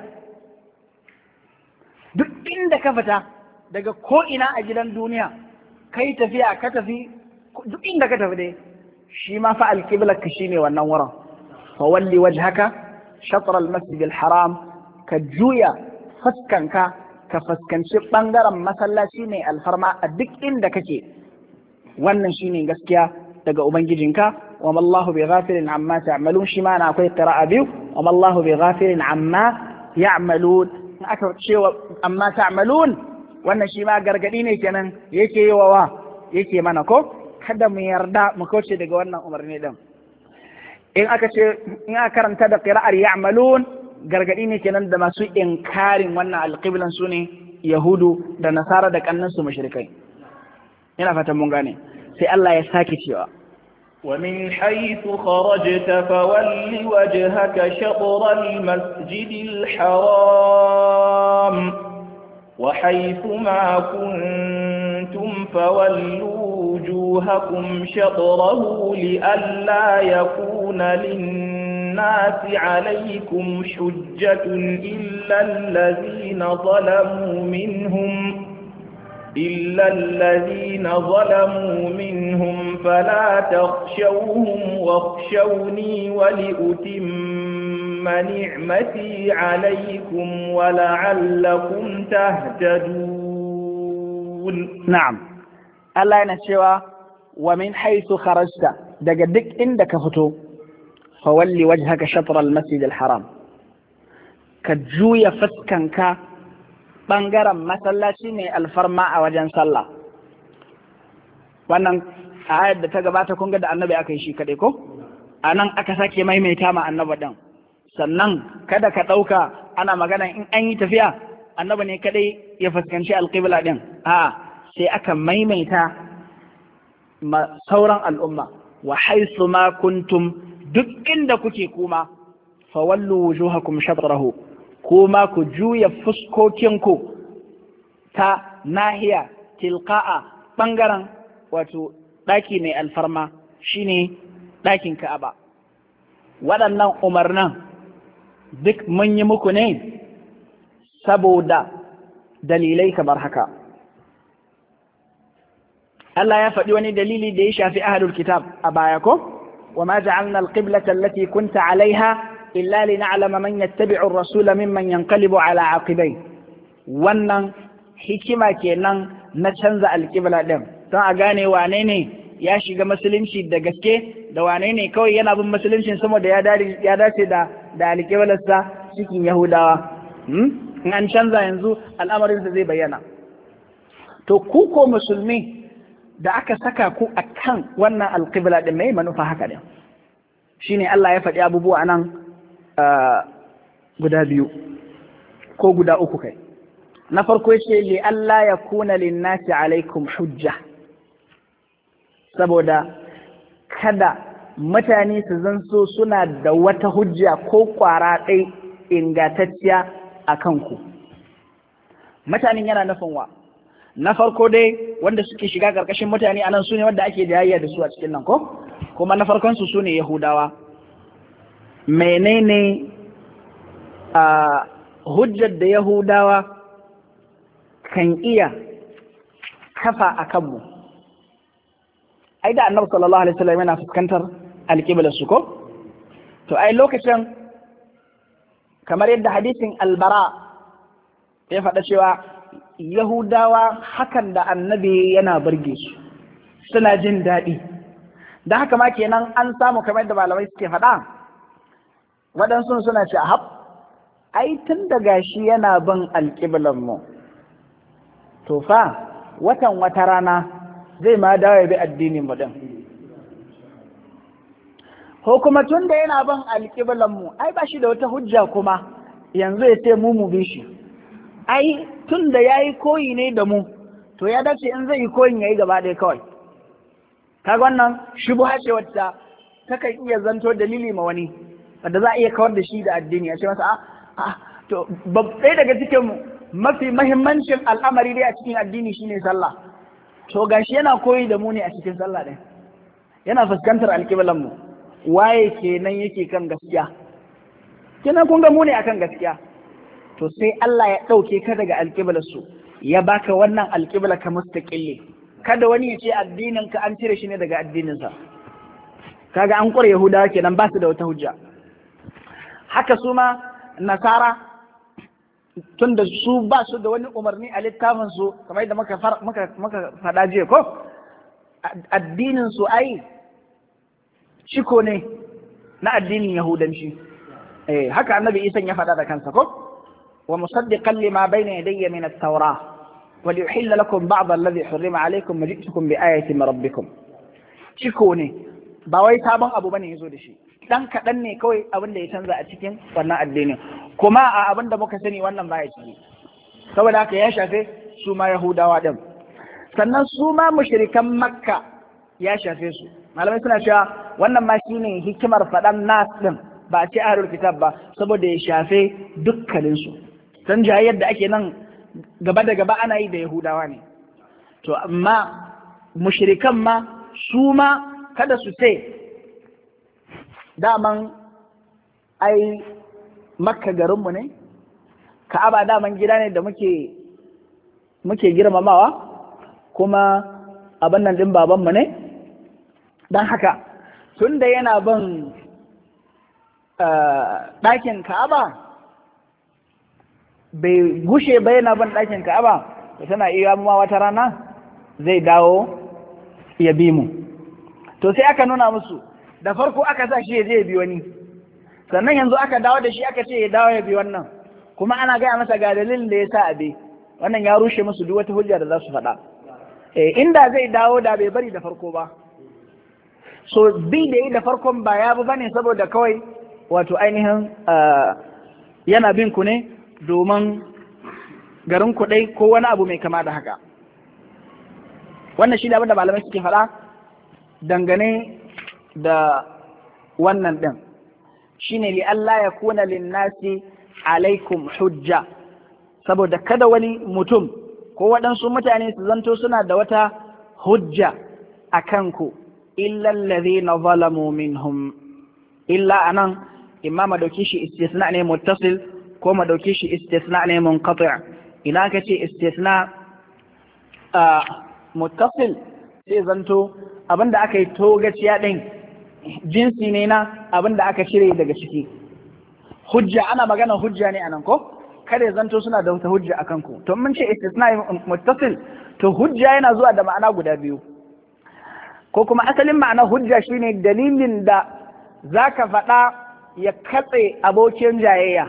duk inda ka fita daga ko ina a gidan duniya kai tafiya ka tafi duk inda ka tafi dai shi ma fa alqibla ka shine wannan wurin fa walli wajhaka shatr al-masjid al-haram ka juya fuskanka ka fuskanci ɓangaren masallaci ne alfarma a duk inda kake wannan shine gaskiya daga ubangijinka wa mallahu bi ghafilin amma ta'malun shi ma na akwai qira'a biyu wa mallahu bi ghafilin amma ya'malun in aka cewa amma ta'malun wannan shi ma gargadi ne kenan yake yi wa yake mana ko kada mu yarda mu kauce daga wannan umarni din in aka karanta da qira'ar ya'malun gargadi ne kenan da masu inkarin wannan alƙiblan su ne yahudu da nasara da kannansu mushrikai ina fatan mun gane sai Allah ya sake cewa ومن حيث خرجت فول وجهك شطر المسجد الحرام وحيث ما كنتم فولوا وجوهكم شطره لئلا يكون للناس عليكم حجة إلا الذين ظلموا منهم فلا تخشوهم واخشوني ولأتم نعمتي عليكم ولعلكم تهتدون. نعم الله ينشوى ومن حيث خرجت دقدك عندك فتو فولي وجهك شطر المسجد الحرام كجوية فسكنك ɓangaren masallaci ne alfarma a wajen sallah wannan ayar da ta gabata kun ga da annabi aka yi shi kaɗai ko a nan aka sake maimaita ma annabi ɗin sannan kada ka ɗauka ana magana in an yi tafiya annabi ne kaɗai ya fuskanci alƙibla ɗin a sai aka maimaita ma sauran al'umma wa haisu ma kuntum duk inda kuke kuma fawallu wujuhakum shatrahu kuma ku juya fuskokinku ta nahiya tilqa'a ɓangaren wato ɗaki mai alfarma shine ɗakin Ka'aba waɗannan umarnan duk mun yi muku ne saboda dalilai kamar haka Allah ya faɗi wani dalili da ya shafi ahlul kitab a baya ko wa ma ja'alna al-qiblata allati kunta 'alayha إلا لنعلم من يتبع الرسول ممن ينقلب على عقبيه wannan hikima kenan na canza alƙibla ɗin don a gane wane ne ya shiga musulunci da gaske da wane ne kawai yana bin musuluncin sama da ya dace da alƙiblarsa cikin yahudawa in an canza yanzu al'amarinsa zai bayyana to ku ko musulmi da aka saka ku akan wannan alƙibla ɗin mai manufa haka ɗin shine Allah ya faɗi abubuwa nan guda biyu ko guda uku kai na farko ce li Allah ya kuna linnasi alaikum hujja saboda kada mutane su zanso suna da wata hujja ko kwara ɗai ingantacciya a kanku mutanen yana nufin wa na farko dai wanda suke shiga ƙarƙashin mutane a nan su ne wanda ake jayayya da su a cikin nan ko kuma na farkon su ne Yahudawa. Menene hujjar da Yahudawa kan iya kafa a kanmu? Ai da Annabi sallallahu alaihi wasallam yana fuskantar alƙiblar su ko to ai lokacin kamar yadda hadisin Albara ya faɗa cewa Yahudawa hakan da Annabi yana burge su, suna jin daɗi. Da haka ma kenan an samu kamar da malamai suke faɗa, waɗansu suna ce ai tun da gashi yana bin alƙiblar mu to fa wata rana zai ma dawo ya bi addinin mu din, ko kuma tun da yana bin alƙiblar mu ai ba shi da wata hujja kuma yanzu ya ce mu bi shi, ai tun da yayi koyi ne da mu to ya dace in zai yi koyin yayi gaba ɗaya kawai. Kaga wannan shubha ce wacce takan iya zanto dalili ma wani wanda za a iya kawar da shi da addini a ce masa to ɗaya daga cikin mafi mahimmancin al'amari dai a cikin addini shine sallah, to gashi yana koyi da mu ne a cikin sallah ɗin, yana fuskantar alƙiblan mu, waye kenan yake kan gaskiya? Kenan kun ga mu ne akan gaskiya. To sai Allah ya ɗauke ka daga alƙiblar su ya baka wannan alƙibla ka mustaqilli, kada wani ya ce addinin ka an cire shi ne daga addinin sa. Kaga an ƙure Yahudawa kenan ba su da wata hujja. Haka su ma Nasara tunda su ba su da wani umarni a littafin su kamar yadda muka faɗa jiya ko addinin su ai ciko ne na addinin Yahudanci. Haka Annabi Isa ya faɗa da kansa ko ومصدقا لما بين يدي من التوراة وليحل لكم بعض الذي حرم عليكم وجئتكم بآية من ربكم. شكوني باوي sabon abu bane yazo da shi, dan kadan ne kawai abin da ya canza a cikin wannan addinin, kuma a abin da muka sani wannan baya ciki, saboda haka ya shafe su ma Yahudawa din. Sannan su ma mushrikan Makka ya shafe su. Malamai suna cewa wannan ma shine hikimar faɗan nas din, ba a ce ahlul kitab ba, saboda ya shafe dukkanin su. Dan jayayyar da ake nan gaba da gaba ana yi da Yahudawa ne. To amma mushrikan ma su ma kada su ce daman ai Makka garinmu ne, Ka'aba daman gida ne da muke girmamawa, kuma abin nan din babanmu ne, dan haka tun da yana bin ɗakin Ka'aba bai gushe ba yana ban ɗakin Ka'aba, to tana iya ma wata rana zai dawo ya bi mu. To sai aka nuna musu, da farko aka sa shi ya je ya bi wani, sannan yanzu aka dawo da shi aka ce ya dawo ya bi wannan, kuma ana gaya masa ga dalilin da ya sa a bi. Wannan ya rushe musu duk wata hujja da za su faɗa. Inda zai dawo da bai bari da farko ba. So bi da yi da farkon ba ya bi bane saboda kawai wato ainihin yana bin ku ne domin garin kuɗai ko wani abu mai kama da haka. Wannan shi da abin da malamai suke faɗa dangane da wannan ɗin, shi ne li'alla ya kuna linnasi alaikum hujja, saboda kada wani mutum ko waɗansu mutane su zanto suna da wata hujja a kanku, illa allazina zalamu minhum. Illa anan imma ma dauki shi istisna ne muttasil ko ma dauki shi istisna ne munqati'. Ina ka ce istisna muttasil sai zanto abinda aka yi togaciya din jinsi ne na abinda aka cire daga ciki. Hujja ana magana hujja ne anan ko kada zanto suna da wata hujja akan ku. To mun ce istisna muttasil to hujja yana zuwa da ma'ana guda biyu, ko kuma asalin ma'ana hujja shine dalilin da zaka faɗa ya katse abokin jayayya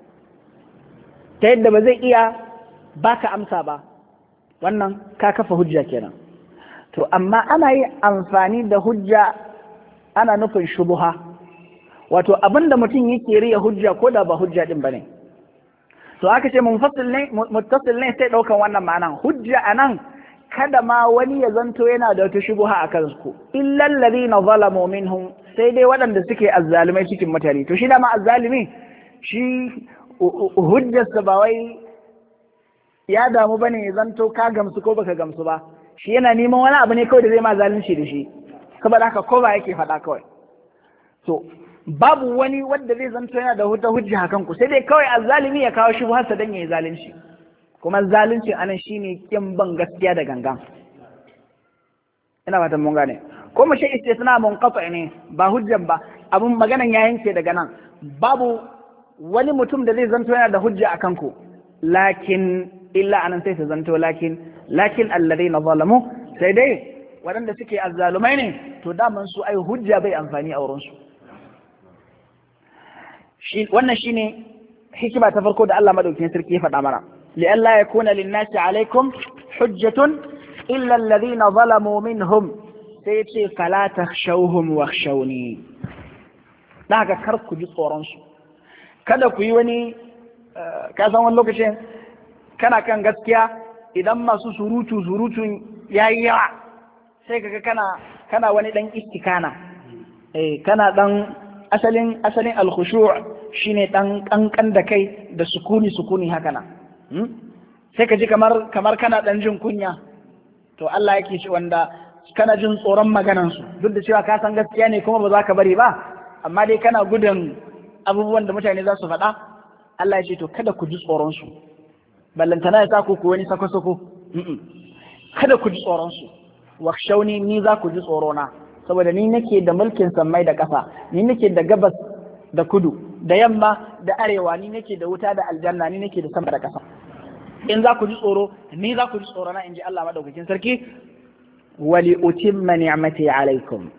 ta yadda ba zai iya baka amsa ba, wannan ka kafa hujja kenan. To amma ana yi amfani da hujja ana nufin shubuha, wato abinda mutum yake riya hujja ko da ba hujja din bane. To aka ce munfasil ne muttasil ne sai daukan wannan ma'anan. Hujja anan kada ma wani ya zanto yana da wata shubuha a kansu, illal ladina zalamu minhum, sai dai waɗanda suke azzalimai cikin mutane. To shi da ma azzalimi shi hujjarsa ba wai ya damu bane ya zanto ka gamsu ko baka gamsu ba, shi yana neman wani abu ne kawai da zai ma zalunci da shi, saboda haka ko ba yake faɗa kawai. To babu wani wanda zai zanto yana da hujja hakan ku, sai dai kawai azzalimi ya kawo shubharsa dan yayi zalunci, kuma zalunci anan shine kin ban gaskiya da gangan. Ina fatan mun gane. Ko mu shi istisna munqati ne ba hujjan ba, abun maganan ya yanke daga nan. Babu wani mutum da zai zanto yana da hujja akan ku, lakin illa anan sai ta zanto lakin alladheena zalamu, sai dai waɗanda suke azzalumai ne to daman su ai hujja bai amfani a wurinsu. Wannan shine hikima ta farko da Allah madaukakin sarki ya faɗa mana, li'alla yakuna lin-nasi alaikum hujjatun illa alladhina zalamu minhum, sai ce fala takhshawhum wakhshawni. Dan haka kar ku ji tsoron su, kada ku yi wani ka san wani lokacin kana kan gaskiya idan masu surutun yayi yawa sai kaga kana wani dan istikana, kana dan asalin al-khushu' shine dan kankan da kai da sukuni haka na, sai ka ji kamar kana dan jin kunya. To Allah yake shi wanda kana jin tsoron maganan su, duk da cewa ka san gaskiya ne kuma ba za ka bari ba, amma dai kana gudun abubuwan da mutane za su faɗa. Allah ya ce to kada ku ji tsoron su, ballantana ya sa ku wani sako-sako, kada ku ji tsoron su, wakshauni ni za ku ji tsorona, saboda ni nake da mulkin sammai da ƙasa, ni nake da gabas da kudu da yamma da arewa, ni nake da wuta da aljanna, ni nake da sama da ƙasa. In za ku ji tsoro ni za ku ji tsorona, in ji Allah madaukakin sarki. Wali utimma ni'mati alaikum,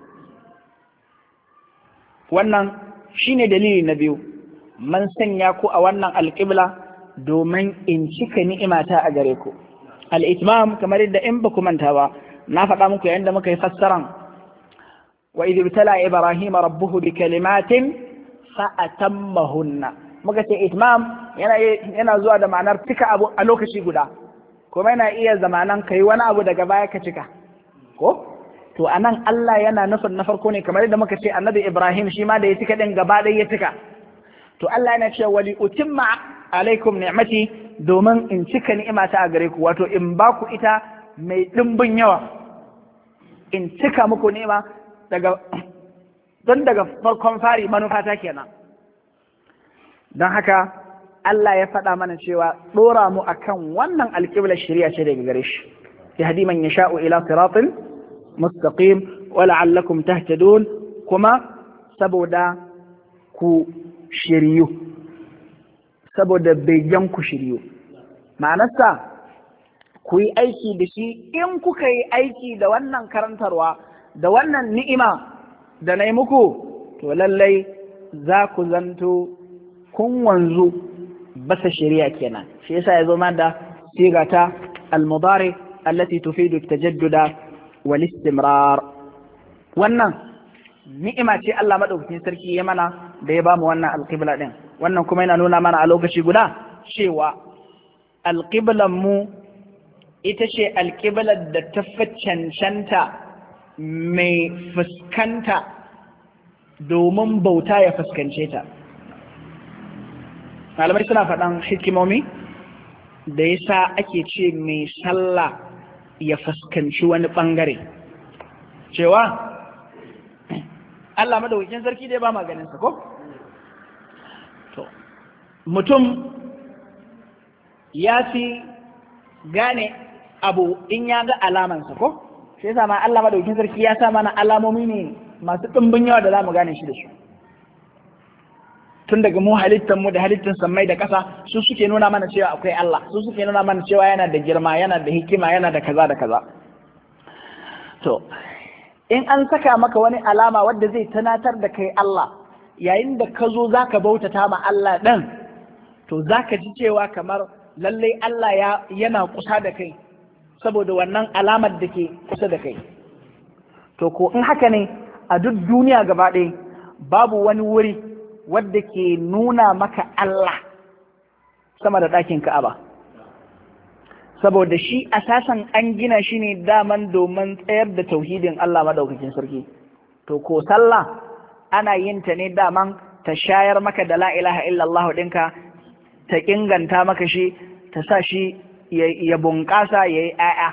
wannan shine dalili na biyu, man sanya ku a wannan alƙibla domin in cika ni'imata a gare ku. Al-itmam kamar yadda in ba ku manta ba na faɗa muku yayin da muka yi fassaran wa idh ibtala ibrahima rabbuhu bi kalimatin fa atammahunna, muka ce itmam yana zuwa da ma'anar cika abu a lokaci guda, kuma yana iya zamanan kai wani abu daga baya ka cika ko. To anan Allah yana nufin na farko ne, kamar yadda muka ce annabi Ibrahim shi ma da ya cika din gaba ɗaya ya cika. To Allah yana cewa wali utimma alaikum ni'mati, domin in cika ni'imata a gare ku, wato in ba ku ita mai ɗimbin yawa, in cika muku ni'ima don daga farkon fari manufata kenan. Don haka Allah ya faɗa mana cewa ɗora mu akan wannan alƙiblar shari'a ce daga gare shi, yahdi man yasha'u ila siratin mustaqim wa la'allakum tahtadun, kuma saboda ku shiryu, saboda begen ku shiryu. Ma'anarsa ku yi aiki da shi, in kuka yi aiki da wannan karantarwa da wannan ni'ima da na yi muku, to lallai za ku zanto kun wanzu basa shari'a kenan. Shi yasa ya zo ma da siga ta al-mudari allati tufidu at-tajadduda wal istimrar. Wannan ni'ima ce Allah madaukakin sarki ya mana da ya bamu wannan alqibla din. Wannan kuma yana nuna mana a lokaci guda cewa alqiblan mu ita ce alqiblar da ta fi cancanta mai fuskanta domin bauta ya fuskance ta. Malamai suna faɗan hikimomi da yasa ake ce mai sallah ya fuskanci wani ɓangare, cewa Allah madaukakin sarki dai ba maganinsa ko? To, mutum ya fi gane abu in ya ga alamansa ko? Sai yasa ma Allah madaukakin sarki ya sa mana alamomi ne masu ɗimbin yawa da za mu gane shi da su. Tun daga mu halittanmu da halittan sammai da ƙasa su suke nuna mana cewa akwai Allah, su suke nuna mana cewa yana da girma, yana da hikima, yana da kaza da kaza. To, in an saka maka wani alama wadda zai tunatar da kai Allah, yayin da ka zo za ka bautata ma Allah ɗin, to za ka ji cewa kamar lallai Allah yana kusa da kai, saboda wannan alamar da ke kusa da kai. To, ko in haka ne a duk duniya gaba ɗaya babu wani wuri wadda ke nuna maka Allah sama da ɗakin Ka'aba, saboda shi asasan an gina shi ne daman domin tsayar da tauhidin Allah madaukakin sarki. To ko sallah ana yin ta ne daman ta shayar maka da la ilaha illallah ɗinka, ta inganta maka shi, ta sa shi ya bunƙasa ya yi ‘ya'ya.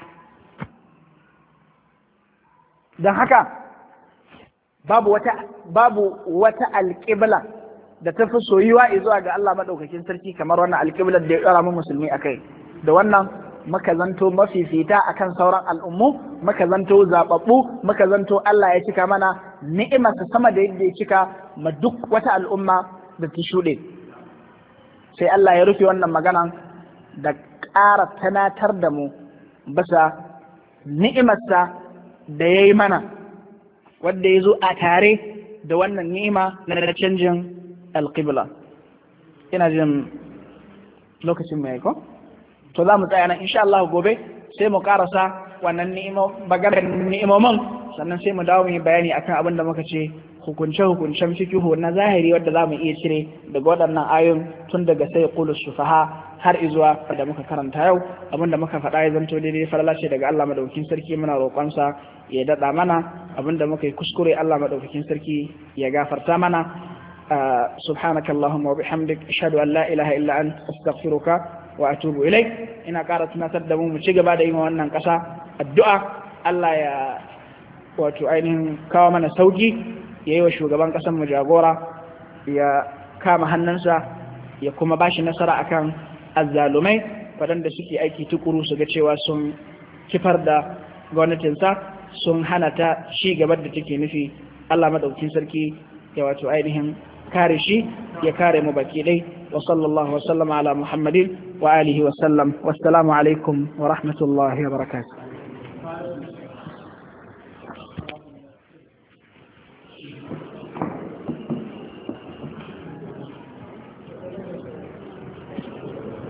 Don haka babu wata alƙibla da ta fi soyuwa zuwa ga Allah maɗaukakin sarki kamar wannan alƙiblar da ya ɗora mu musulmi a kai. Da wannan muka zanto mafifita akan sauran al'ummu, muka zanto zaɓaɓɓu, muka zanto Allah ya cika mana ni'imarsa sama da yadda ya cika ma duk wata al'umma da ta shuɗe. Sai Allah ya rufe wannan magana da ƙara tanatar da mu bisa ni'imarsa da ya yi mana, wadda ya zo a tare da wannan ni'ima na canjin alƙibla. Ina jin lokacin mai ko? To za mu tsaya nan insha Allah gobe sai mu karasa wannan ni'imomin sannan sai mu dawo mu yi bayani akan abin da muka ce hukunce-hukuncen fikihu na zahiri wadda za mu iya cire daga waɗannan ayoyin tun daga sai qulus sufaha har izuwa da muka karanta yau. Abin da muka faɗa ya zanto daidai falala ce daga Allah madaukakin sarki, muna roƙonsa ya daɗa mana. Abin da muka yi kuskure Allah madaukakin sarki ya gafarta mana. سبحانك اللهم وبحمدك أشهد أن لا إله إلا أنت أستغفرك وأتوب إليك. ina ƙara tunatar da mu ci gaba da yin wannan ƙasa addu'a Allah ya wato ainihin kawo mana sauki, ya yi wa shugaban ƙasar mu jagora, ya kama hannunsa ya kuma bashi nasara akan azzalumai waɗanda suke aiki tukuru su ga cewa sun kifar da gwamnatinsa, sun hana ta ci gabar da take nufi. Allah madaukakin sarki ya wato ainihin kare shi, ya kare mu baki dai. wa sallallahu wa sallama ala Muhammadin wa alihi wa sallam. Wassalamu alaikum wa rahmatullahi wa barakatuh.